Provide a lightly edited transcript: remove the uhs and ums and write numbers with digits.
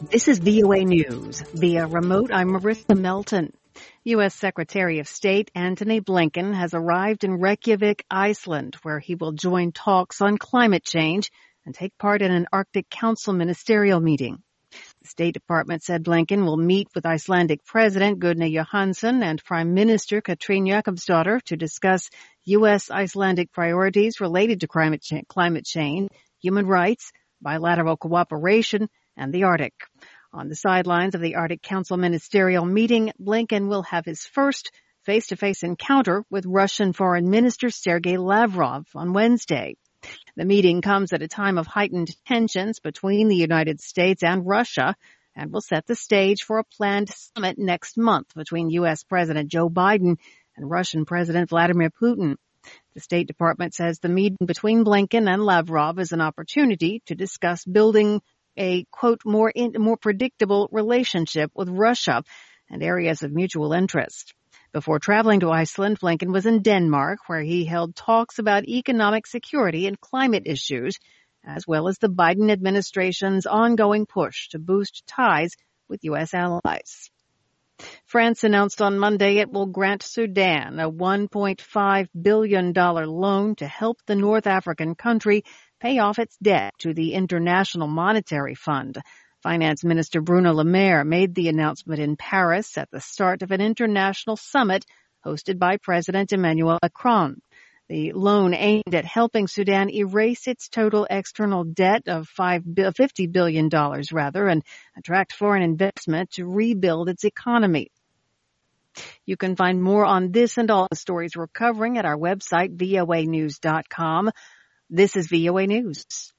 This is VOA News. Via remote, I'm Marissa Melton. U.S. Secretary of State Antony Blinken has arrived in Reykjavik, Iceland, where he will join talks on climate change and take part in an Arctic Council ministerial meeting. The State Department said Blinken will meet with Icelandic President Gunnar Johansson and Prime Minister Katrín Jakobsdóttir to discuss U.S.-Icelandic priorities related to climate change, human rights, bilateral cooperation, and the Arctic. On the sidelines of the Arctic Council ministerial meeting, Blinken will have his first face-to-face encounter with Russian Foreign Minister Sergei Lavrov on Wednesday. The meeting comes at a time of heightened tensions between the United States and Russia and will set the stage for a planned summit next month between U.S. President Joe Biden and Russian President Vladimir Putin. The State Department says the meeting between Blinken and Lavrov is an opportunity to discuss building a, quote, more predictable relationship with Russia and areas of mutual interest. Before traveling to Iceland, Blinken was in Denmark, where he held talks about economic security and climate issues, as well as the Biden administration's ongoing push to boost ties with U.S. allies. France announced on Monday it will grant Sudan a $1.5 billion loan to help the North African country pay off its debt to the International Monetary Fund. Finance Minister Bruno Le Maire made the announcement in Paris at the start of an international summit hosted by President Emmanuel Macron. The loan aimed at helping Sudan erase its total external debt of $50 billion and attract foreign investment to rebuild its economy. You can find more on this and all the stories we're covering at our website, voanews.com. This is VOA News.